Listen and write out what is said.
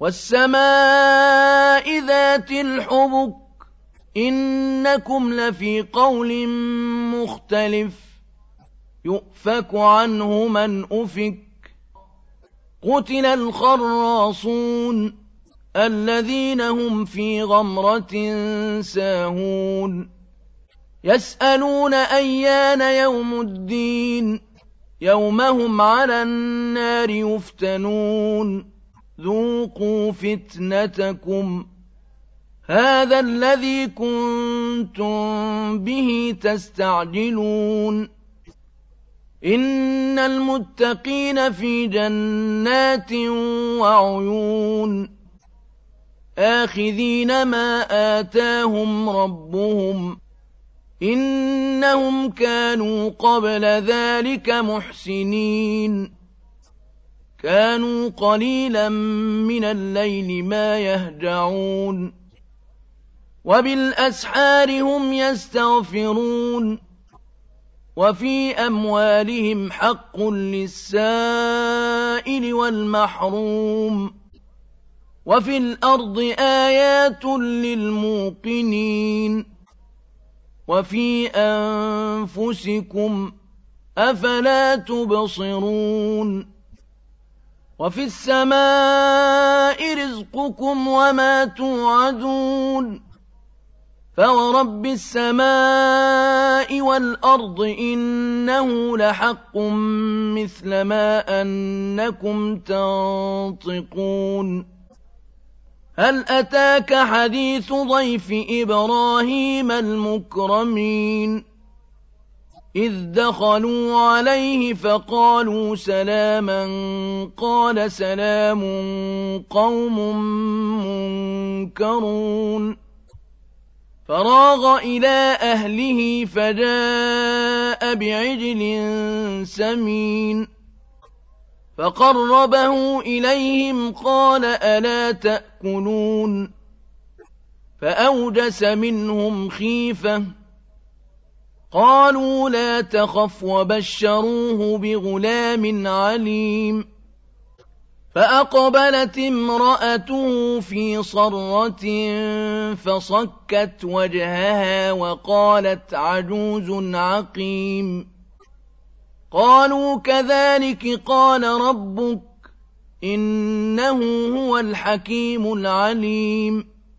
وَالسَّمَاءِ ذَاتِ الْحُبُكِ إِنَّكُمْ لَفِي قَوْلٍ مُخْتَلِفٍ يُؤْفَكُ عَنْهُ مَنْ أُفِكَ قُتِلَ الْخَرَّاصُونَ الَّذِينَ هُمْ فِي غَمْرَةٍ سَاهُونَ يَسْأَلُونَ أَيَّانَ يَوْمُ الدِّينِ يَوْمَ هُمْ عَلَى النَّارِ يُفْتَنُونَ ذُوقُوا فِتْنَتَكُمْ هَٰذَا الَّذِي كُنتُم بِهِ تَسْتَعْجِلُونَ إِنَّ الْمُتَّقِينَ فِي جَنَّاتٍ وَعُيُونٍ آخِذِينَ مَا آتَاهُمْ رَبُّهُمْ إِنَّهُمْ كَانُوا قَبْلَ ذَٰلِكَ مُحْسِنِينَ كَانُوا قَلِيلًا مِّنَ اللَّيْلِ مَا يَهْجَعُونَ وَبِالْأَسْحَارِ هُمْ يَسْتَغْفِرُونَ وَفِي أَمْوَالِهِمْ حَقٌّ لِّلسَّائِلِ وَالْمَحْرُومِ وَفِي الْأَرْضِ آيَاتٌ لِّلْمُوقِنِينَ وَفِي أَنفُسِكُمْ أَفَلَا تُبْصِرُونَ وَفِي السَّمَاءِ رِزْقُكُمْ وَمَا تُوعَدُونَ فَوَرَبِّ السَّمَاءِ وَالْأَرْضِ إِنَّهُ لَحَقٌّ مِّثْلَ مَا أَنَّكُمْ تَنطِقُونَ هَلْ أَتَاكَ حَدِيثُ ضَيْفِ إِبْرَاهِيمَ الْمُكْرَمِينَ إِذْ دَخَلُوا عَلَيْهِ فَقَالُوا سَلَامًا قَالَ سَلَامٌ قَوْمٌ مُّنكَرُونَ فَرَاغَ إِلَىٰ أَهْلِهِ فَجَاءَ بِعِجْلٍ سَمِينٍ فَقَرَّبَهُ إِلَيْهِمْ قَالَ أَلَا تَأْكُلُونَ فَأَوْجَسَ مِنْهُمْ خِيفَةً قَالُوا لَا تَخَفْ وَبَشَّرُوهُ بِغُلَامٍ عَلِيمٍ فَأَقْبَلَتِ امْرَأَتُهُ فِي صَرَّةٍ فَصَكَّتْ وَجْهَهَا وَقَالَتْ عَجُوزٌ عَقِيمٌ قَالُوا كَذَٰلِكِ قَالَ رَبُّكِ إِنَّهُ هُوَ الْحَكِيمُ الْعَلِيمُ